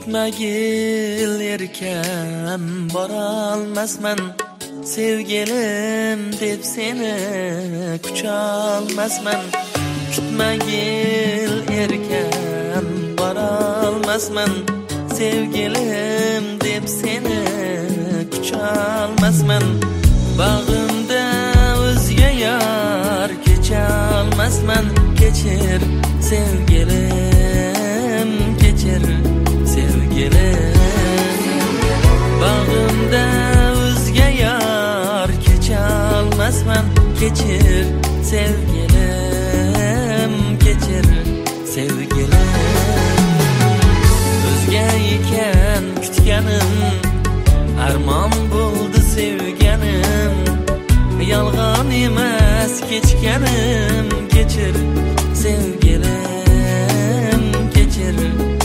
Kutmagil erkam borolmasman, sevgilim deb seni kucholmasman. Kutmagil erkam borolmasman, sevgilim deb seni kucholmasman. Bag'imda o'zga yor kecholmasman. Kechir sevgilim, kechir sevgilim. Bag'imda o'zga yor kecholmasman. Kechir sevgilim, kechir sevgilim. O'zga ekan kutganim, armon bo'ldi sevganim. Yolg'on emas kechganim, kechir sevgilim, kechir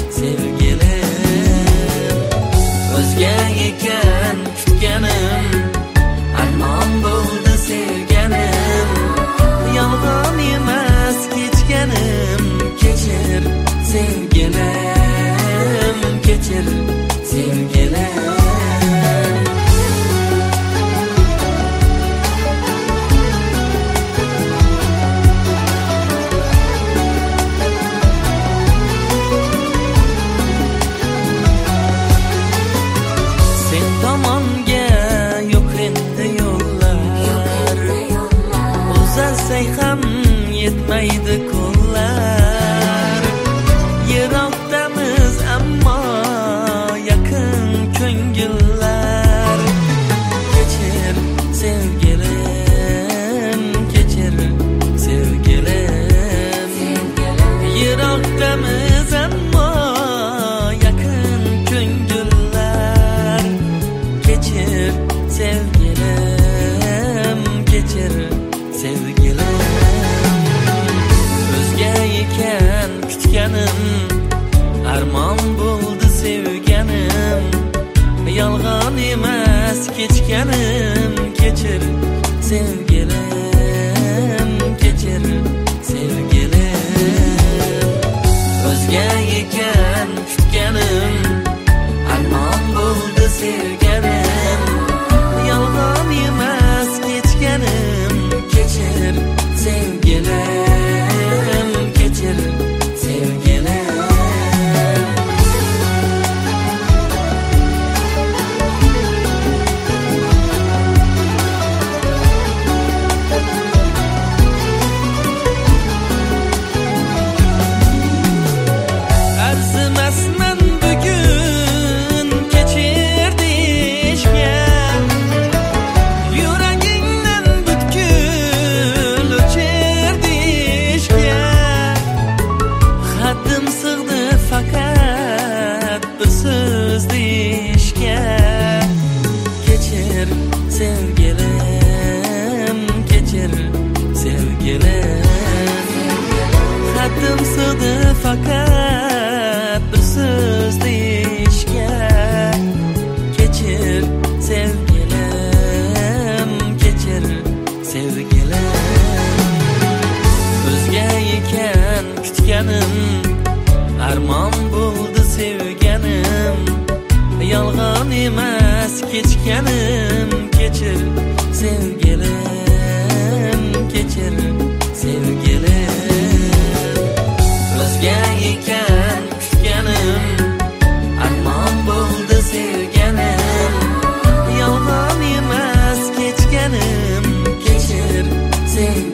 sevgilim. O'zga ekan kutganim, armon bo'ldi sevganim. Yolg'on emas kechganim, kechir sevgilim, kechir sevgilim. Ham yetmaydi qo'llar. Yiroqdamiz ammo yaqin ko'ngillar. Kechir sevgilim, kechir sevgilim. Yiroqdamiz ammo yaqin ko'ngillar. Kechir sevgilim, kechir sevgilim. O'zga ekan kutganim, armon bo'ldi sevganim. Yolg'on emas kechganim, kechir sevgilim, kechir sevgilim. O'zga ekan kutganim, armon bo'ldi sevganim. Yolg'on emas kechganim, kechir sevgilim, kechir sevgilim. Arzimasman bugun kechir deyishgan. Yuragingdan butkul o'chir deyishgan. Haddim sig'di faqat bir so'z deyishgan. Kechir sevgilim, kechir sevgilim. Haddim sig'di faqat bir so'z deyishgan. Kechir sevgilim, kechir sevgilim. O'zga ekan kutganim, armon bo'ldi sevganim. Yolg'on emas kechganim, kechir sevgilim, kechir sevgilim. O'zga ekan kutganim, armon bo'ldi sevganim. Yolg'on emas kechganim, kechir sevgilim.